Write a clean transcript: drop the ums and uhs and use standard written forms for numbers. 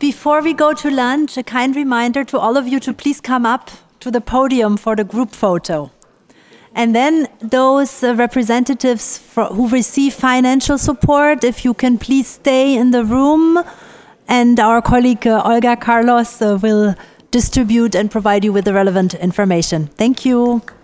before we go to lunch, a kind reminder to all of you to please come up to the podium for the group photo. And then those representatives who receive financial support, if you can please stay in the room, and our colleague Olga Carlos will distribute and provide you with the relevant information. Thank you.